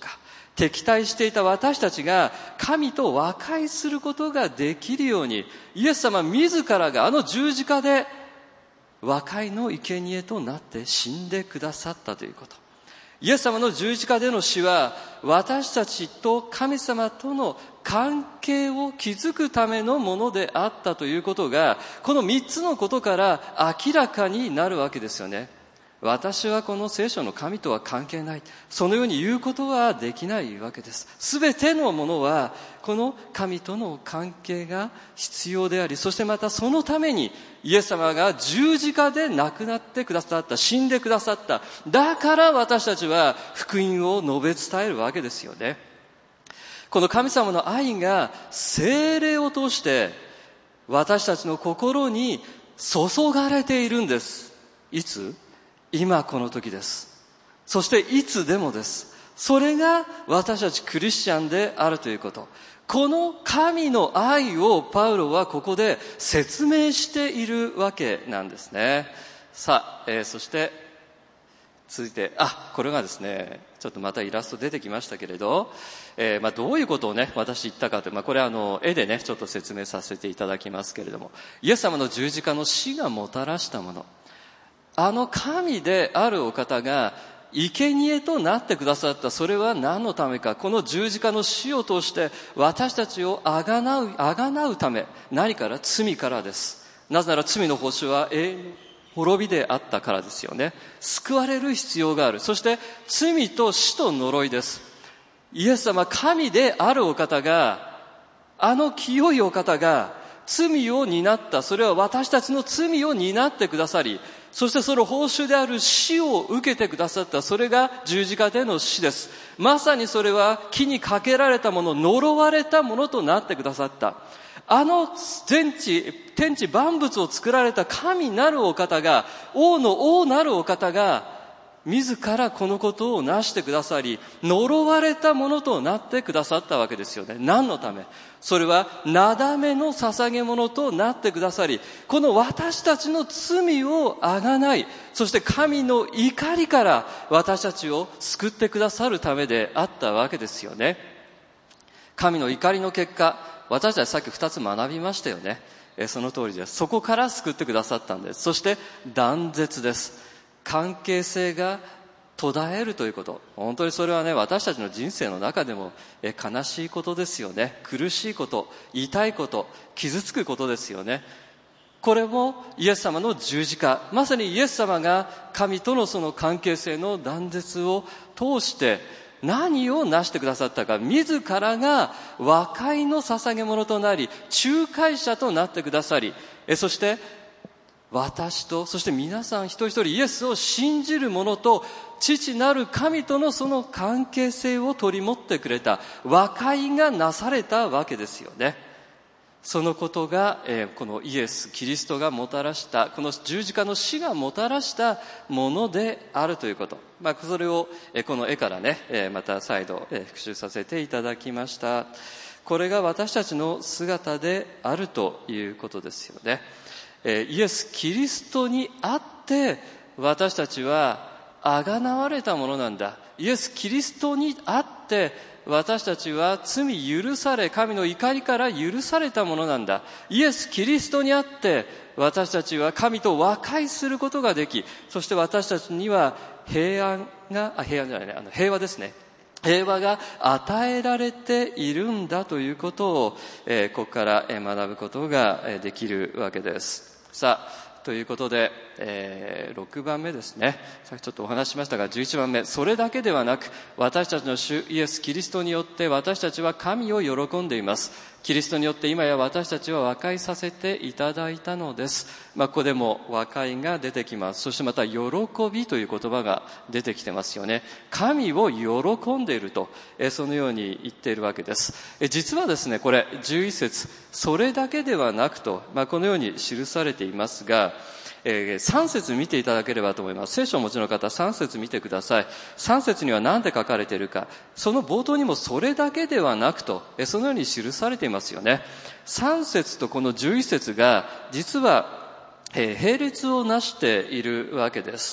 敵対していた私たちが神と和解することができるように、イエス様自らがあの十字架で和解の生贄となって死んでくださったということ。イエス様の十字架での死は、私たちと神様との関係を築くためのものであったということが、この三つのことから明らかになるわけですよね。私はこの聖書の神とは関係ない。そのように言うことはできないわけです。すべてのものは、この神との関係が必要であり、そしてまたそのために、イエス様が十字架で亡くなってくださった、死んでくださった。だから私たちは福音を述べ伝えるわけですよね。この神様の愛が聖霊を通して、私たちの心に注がれているんです。いつ？今この時です。そしていつでもです。それが私たちクリスチャンであるということ。この神の愛をパウロはここで説明しているわけなんですね。さあ、えー、そして続いて、あ、これがですね、ちょっとまたイラスト出てきましたけれど、えー、まあどういうことをね、私言ったかという、まあこれはあの、絵でね、ちょっと説明させていただきますけれども、イエス様の十字架の死がもたらしたもの、あの神であるお方が生贄となってくださった。それは何のためか。この十字架の死を通して私たちをあがなう、あがなうため。何から？罪からです。なぜなら罪の報酬は永遠の滅びであったからですよね。救われる必要がある。そして罪と死と呪いです。イエス様、神であるお方が、あの清いお方が罪を担った。それは私たちの罪を担ってくださり、そしてその報酬である死を受けてくださった。それが十字架での死です。まさにそれは木にかけられたもの、呪われたものとなってくださった。あの全地、天地万物を作られた神なるお方が、王の王なるお方が、自らこのことをなしてくださり、呪われたものとなってくださったわけですよね。何のため？それはなだめの捧げ物となってくださり、この私たちの罪をあがない、そして神の怒りから私たちを救ってくださるためであったわけですよね。神の怒りの結果、私たちさっき二つ学びましたよね。えその通りです。そこから救ってくださったんです。そして断絶です。関係性が途絶えるということ。本当にそれはね、私たちの人生の中でもえ悲しいことですよね。苦しいこと、痛いこと、傷つくことですよね。これもイエス様の十字架、まさにイエス様が神とのその関係性の断絶を通して何を成してくださったか。自らが和解の捧げ物となり、仲介者となってくださり、えそして私と、そして皆さん一人一人イエスを信じる者と父なる神とのその関係性を取り持ってくれた和解がなされたわけですよね。そのことが、えー、このイエス・キリストがもたらした、この十字架の死がもたらしたものであるということ。まあ、それを、えー、この絵からね、えー、また再度、えー、復習させていただきました。これが私たちの姿であるということですよね。イエス・キリストにあって私たちはあがなわれたものなんだ。イエス・キリストにあって私たちは罪許され、神の怒りから許されたものなんだ。イエス・キリストにあって私たちは神と和解することができ、そして私たちには平安が、あ、平安じゃないね、あの平和ですね。平和が与えられているんだということを、えー、ここから学ぶことができるわけです。さあ、ということで、えー、ろくばんめですね。さっきちょっとお話ししましたが、じゅういちばんめ。それだけではなく、私たちの主イエス・キリストによって私たちは神を喜んでいます。キリストによって今や私たちは和解させていただいたのです。まあ、ここでも和解が出てきます。そしてまた喜びという言葉が出てきてますよね。神を喜んでいると、えそのように言っているわけです。え実はですね、これじゅういっ節、それだけではなくと、まあ、このように記されていますが、えー、さん節見ていただければと思います。聖書をお持ちの方、さん節見てください。さん節には何て書かれているか。その冒頭にもそれだけではなくと、えー、そのように記されていますよね。さん節とこのじゅういっ節が実は、えー、並列をなしているわけです。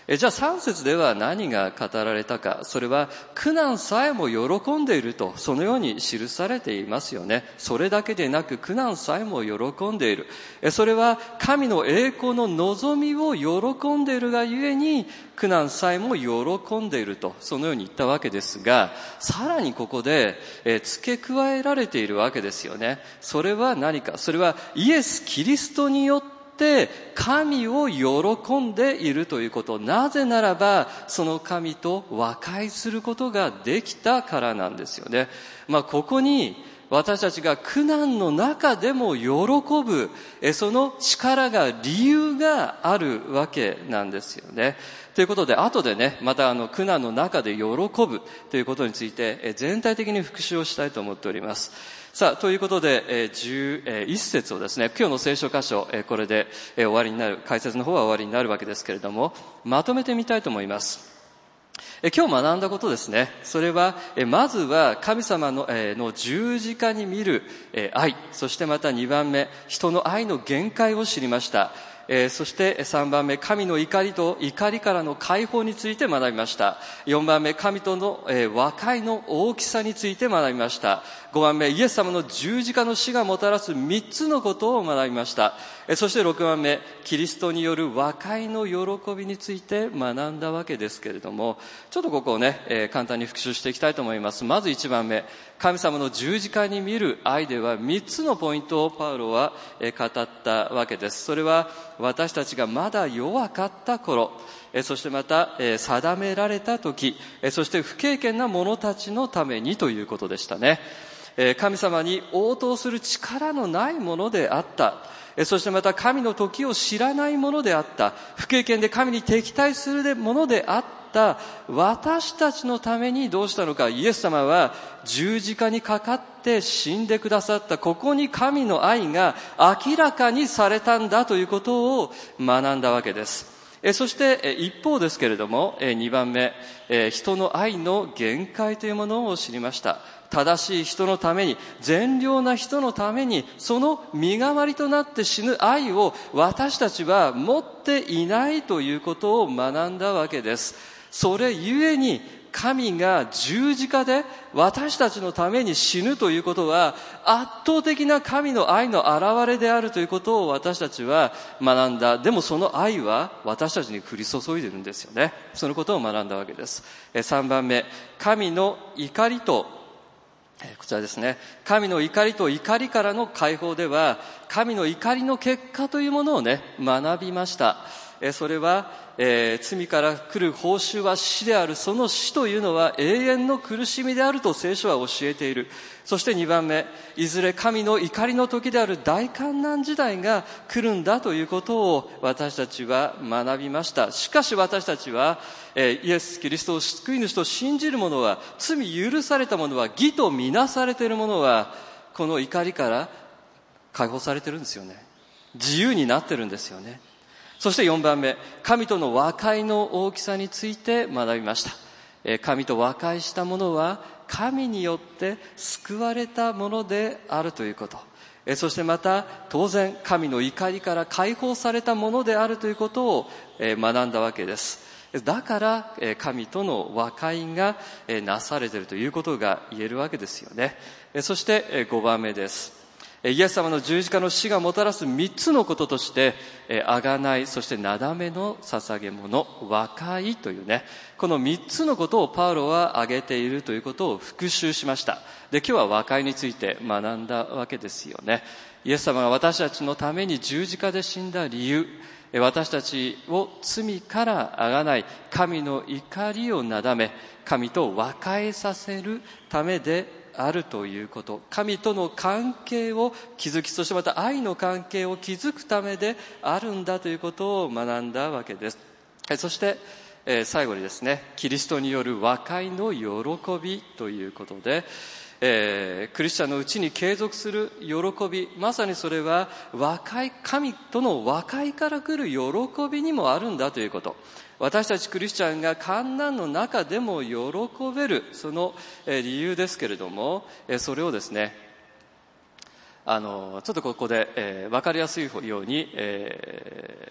えじゃあさん節では何が語られたか。それは苦難さえも喜んでいると、そのように記されていますよね。それだけでなく苦難さえも喜んでいる。えそれは神の栄光の望みを喜んでいるがゆえに苦難さえも喜んでいると、そのように言ったわけですが、さらにここでえ付け加えられているわけですよね。それは何か。それはイエス・キリストによって神を喜んでいるということ。なぜならばその神と和解することができたからなんですよね。まあここに私たちが苦難の中でも喜ぶその力が、理由があるわけなんですよね。ということで後でね、またあの苦難の中で喜ぶということについて全体的に復習をしたいと思っております。さあ、ということで、じゅういち節をですね、今日の聖書箇所、これで終わりになる、解説の方は終わりになるわけですけれども、まとめてみたいと思います。今日学んだことですね、それは、まずは神様の、の十字架に見る愛、そしてまたにばんめ、人の愛の限界を知りました。えー、そしてさんばんめ、神の怒りと怒りからの解放について学びました。よんばんめ、神との、えー、和解の大きさについて学びました。ごばんめ、イエス様の十字架の死がもたらすみっつのことを学びました。えー、そしてろくばんめ、キリストによる和解の喜びについて学んだわけですけれども、ちょっとここをね、えー、簡単に復習していきたいと思います。まずいちばんめ、神様の十字架に見る愛ではみっつのポイントをパウロは語ったわけです。それは私たちがまだ弱かった頃、そしてまた定められた時、そして不経験な者たちのためにということでしたね。神様に応答する力のないものであった。そしてまた神の時を知らないものであった。不経験で神に敵対するものであった。私たちのためにどうしたのか。イエス様は十字架にかかって死んでくださった。ここに神の愛が明らかにされたんだということを学んだわけです。そして一方ですけれども、にばんめ、人の愛の限界というものを知りました。正しい人のために、善良な人のために、その身代わりとなって死ぬ愛を私たちは持っていないということを学んだわけです。それゆえに神が十字架で私たちのために死ぬということは圧倒的な神の愛の表れであるということを私たちは学んだ。でもその愛は私たちに降り注いでいるんですよね。そのことを学んだわけです。さんばんめ、神の怒りとこちらですね。神の怒りと怒りからの解放では神の怒りの結果というものをね学びました。それは、えー、罪から来る報酬は死である。その死というのは永遠の苦しみであると聖書は教えている。そしてにばんめ、いずれ神の怒りの時である大患難時代が来るんだということを私たちは学びました。しかし私たちは、えー、イエス・キリストを救い主と信じる者は、罪許された者は、義とみなされている者は、この怒りから解放されてるんですよね。自由になってるんですよね。そしてよんばんめ、神との和解の大きさについて学びました。神と和解した者は神によって救われたものであるということ。そしてまた当然神の怒りから解放されたものであるということを学んだわけです。だから神との和解がなされているということが言えるわけですよね。そしてごばんめです。イエス様の十字架の死がもたらす三つのこととして、贖い、そしてなだめの捧げ物、和解というね、この三つのことをパウロは挙げているということを復習しました。で、今日は和解について学んだわけですよね。イエス様が私たちのために十字架で死んだ理由、私たちを罪から贖い、神の怒りをなだめ、神と和解させるためであるということ、神との関係を築き、そしてまた愛の関係を築くためであるんだということを学んだわけです。そして最後にですね、キリストによる和解の喜びということで、えー、クリスチャンのうちに継続する喜び、まさにそれは和解、神との和解から来る喜びにもあるんだということ。私たちクリスチャンが患難の中でも喜べるその理由ですけれども、それをですね、あのちょっとここで、えー、分かりやすいように、えー、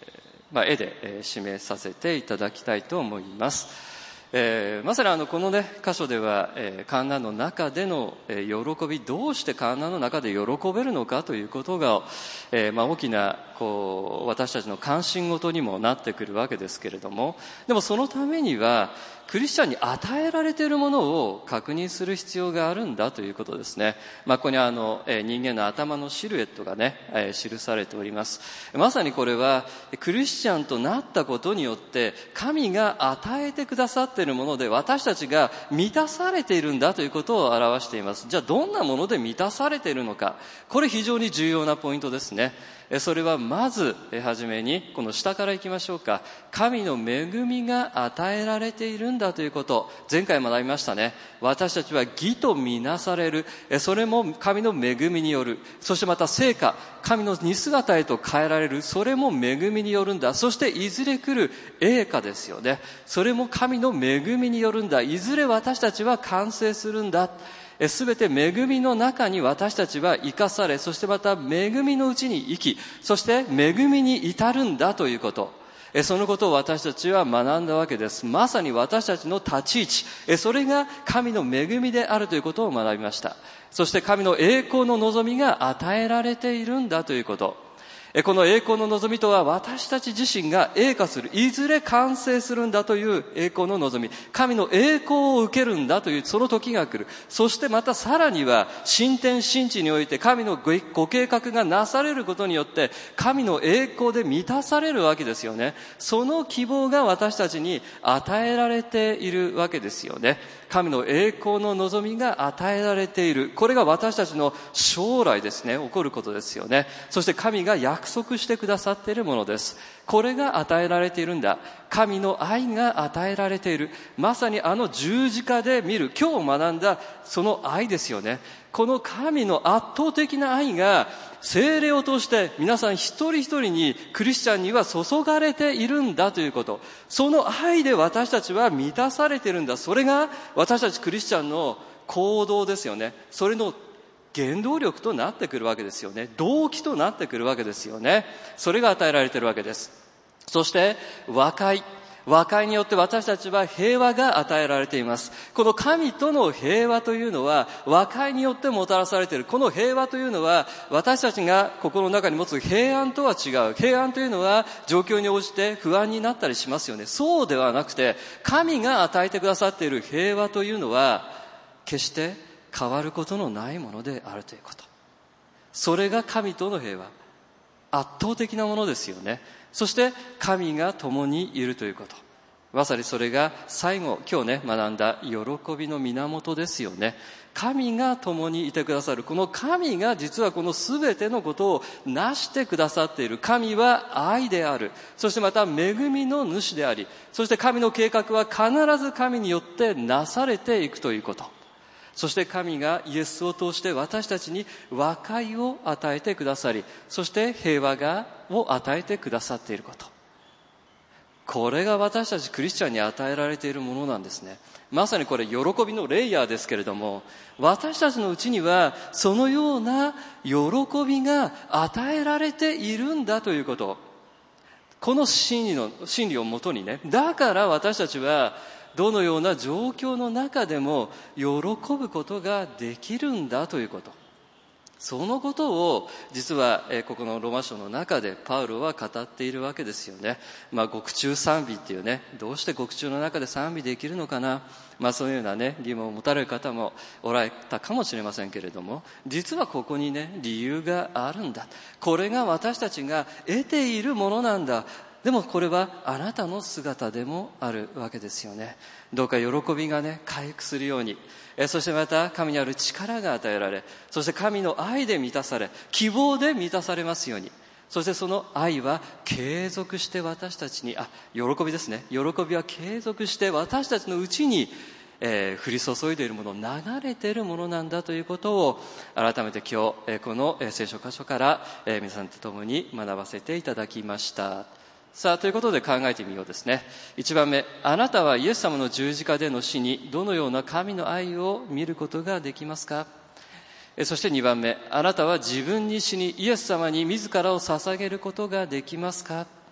まあ、絵で、えー、示させていただきたいと思います。えー、まさにあのこのね箇所では、えー、観覧の中での、えー、喜び、どうして観覧の中で喜べるのかということが、えーまあ、大きなこう私たちの関心事にもなってくるわけですけれども、でもそのためにはクリスチャンに与えられているものを確認する必要があるんだということですね。まあ、ここにあの、えー、人間の頭のシルエットがね、えー、記されております。まさにこれはクリスチャンとなったことによって神が与えてくださっているもので、私たちが満たされているんだということを表しています。じゃあどんなもので満たされているのか、これ非常に重要なポイントですね。それはまずはじめにこの下からいきましょうか。神の恵みが与えられているんだということ、前回学びましたね。私たちは義とみなされる、それも神の恵みによる。そしてまた成果、神の似姿へと変えられる、それも恵みによるんだ。そしていずれ来る栄華ですよね。それも神の恵みによるんだ。いずれ私たちは完成するんだ。すべて恵みの中に私たちは生かされ、そしてまた恵みのうちに生き、そして恵みに至るんだということ、そのことを私たちは学んだわけです。まさに私たちの立ち位置、それが神の恵みであるということを学びました。そして神の栄光の望みが与えられているんだということ、この栄光の望みとは、私たち自身が栄華する、いずれ完成するんだという栄光の望み、神の栄光を受けるんだというその時が来る。そしてまたさらには新天新地において神のご計画がなされることによって神の栄光で満たされるわけですよね。その希望が私たちに与えられているわけですよね。神の栄光の望みが与えられている、これが私たちの将来ですね、起こることですよね。そして神が約束してくださっているものです。これが与えられているんだ。神の愛が与えられている。まさにあの十字架で見る、今日学んだその愛ですよね。この神の圧倒的な愛が聖霊を通して皆さん一人一人に、クリスチャンには注がれているんだということ、その愛で私たちは満たされているんだ。それが私たちクリスチャンの行動ですよね。それの原動力となってくるわけですよね。動機となってくるわけですよね。それが与えられているわけです。そして和解、和解によって私たちは平和が与えられています。この神との平和というのは和解によってもたらされている。この平和というのは私たちが心の中に持つ平安とは違う。平安というのは状況に応じて不安になったりしますよね。そうではなくて、神が与えてくださっている平和というのは決して変わることのないものであるということ。それが神との平和、圧倒的なものですよね。そして神が共にいるということ、まさにそれが最後今日ね学んだ喜びの源ですよね。神が共にいてくださる、この神が実はこの全てのことをなしてくださっている。神は愛である、そしてまた恵みの主であり、そして神の計画は必ず神によってなされていくということ、そして神がイエスを通して私たちに和解を与えてくださり、そして平和がを与えてくださっていること、これが私たちクリスチャンに与えられているものなんですね。まさにこれ喜びのレイヤーですけれども、私たちのうちにはそのような喜びが与えられているんだということ、この真理の真理をもとにね、だから私たちはどのような状況の中でも喜ぶことができるんだということ、そのことを実はここのローマ書の中でパウロは語っているわけですよね。まあ獄中賛美っていうね、どうして獄中の中で賛美できるのかな、まあそういうようなね疑問を持たれる方もおられたかもしれませんけれども、実はここにね理由があるんだ。これが私たちが得ているものなんだ。でもこれはあなたの姿でもあるわけですよね。どうか喜びがね回復するように、えそしてまた神にある力が与えられ、そして神の愛で満たされ、希望で満たされますように。そしてその愛は継続して私たちに、あ、喜びですね、喜びは継続して私たちのうちに、えー、降り注いでいるもの、流れているものなんだということを改めて今日、えー、この聖書箇所から、えー、皆さんと共に学ばせていただきました。さあ、ということで考えてみようですね。一番目、あなたはイエス様の十字架での死にどのような神の愛を見ることができますか。そして二番目、あなたは自分に死にイエス様に自らを捧げることができますか。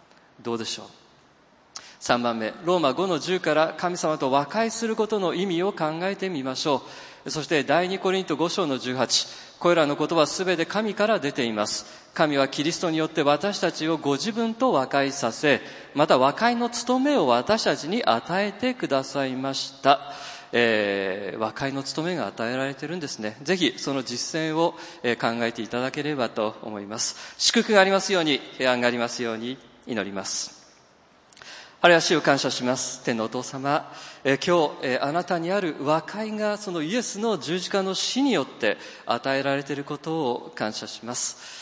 どうでしょう。さんばんめ、ローマごのじゅうから神様と和解することの意味を考えてみましょう。そして第二コリントご章のじゅうはち、これらのことはすべて神から出ています。神はキリストによって私たちをご自分と和解させ、また和解の務めを私たちに与えてくださいました。えー、和解の務めが与えられているんですね。ぜひその実践を、えー、考えていただければと思います。祝福がありますように、平安がありますように祈ります。あれは主を感謝します。天のお父様、えー、今日、えー、あなたにある和解がそのイエスの十字架の死によって与えられていることを感謝します。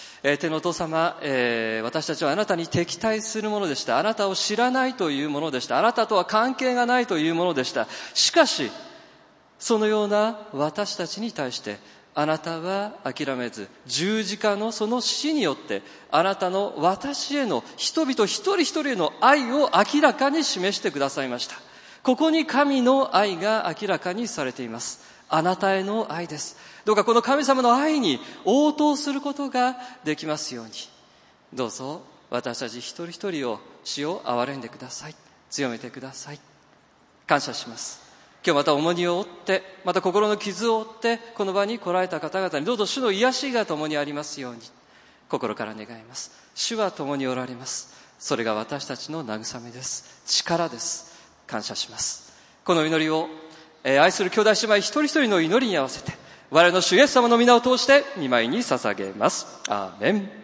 えー、天のお父様、えー、私たちはあなたに敵対するものでした。あなたを知らないというものでした。あなたとは関係がないというものでした。しかし、そのような私たちに対してあなたは諦めず、十字架のその死によってあなたの私への人々一人一人への愛を明らかに示してくださいました。ここに神の愛が明らかにされています。あなたへの愛です。どうかこの神様の愛に応答することができますように、どうぞ私たち一人一人を主を憐れんでください。強めてください。感謝します。今日また重荷を負って、また心の傷を負ってこの場に来られた方々にどうぞ主の癒しが共にありますように心から願います。主は共におられます。それが私たちの慰めです。力です。感謝します。この祈りを、えー、愛する兄弟姉妹一人一人の祈りに合わせて我々の主イエス様の皆を通して御前に捧げます。アーメン。